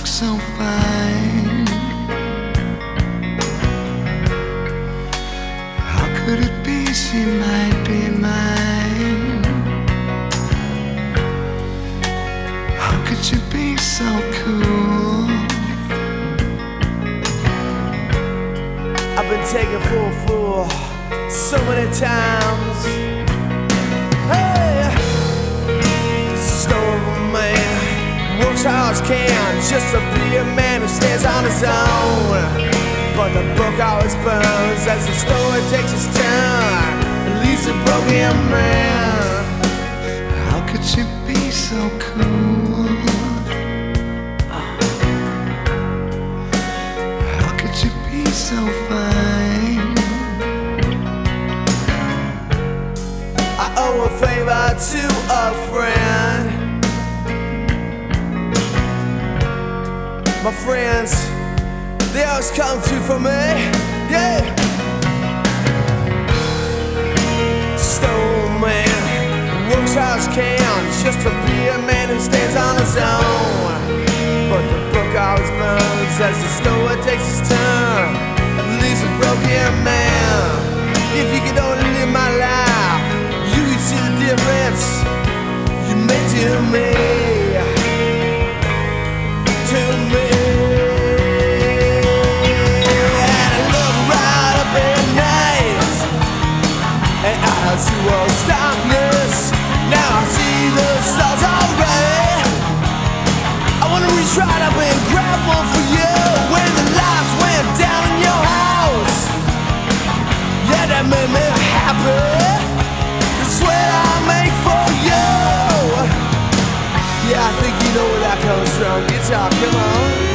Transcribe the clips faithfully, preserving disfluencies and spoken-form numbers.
so fine? How could it be she might be mine? How could you be so cool? I've been taken for a fool so many times. Hey, stone man works hard as can just to be a man who stands on his own. But the book always burns as the story takes its turn and leaves a broken man. How could you be so cool? How could you be so fine? I owe a favor to a friend. My friends, they always come through for me, yeah. Stone man works hard as can just to be a man who stands on his own. But the book always burns as the story takes its turn and leaves a broken man. If you could only live my life, you would see the difference you made to me, to me. To all darkness, now I see the stars already. I wanna reach right up and grab one for you when the lights went down in your house. Yeah, that made me happy. That's what I make for you. Yeah, I think you know where that comes from. Guitar, come on.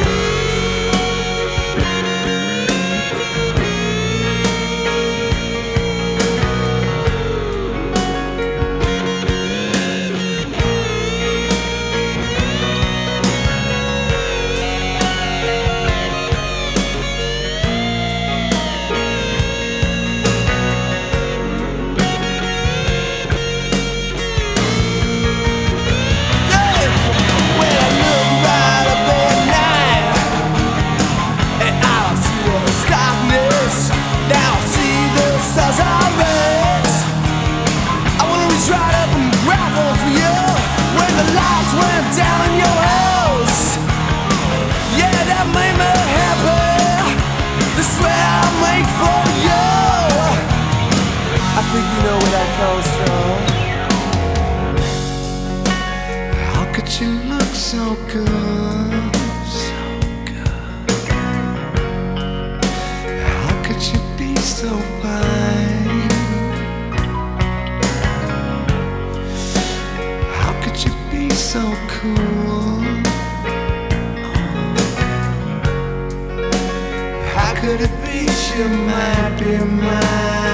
Went down in your house. Yeah, that made me happy. This way I make for you. I think you know where that comes from. How could you look so good? So good. How could you be so fine? How could you be so cool? How could it be she might be mine?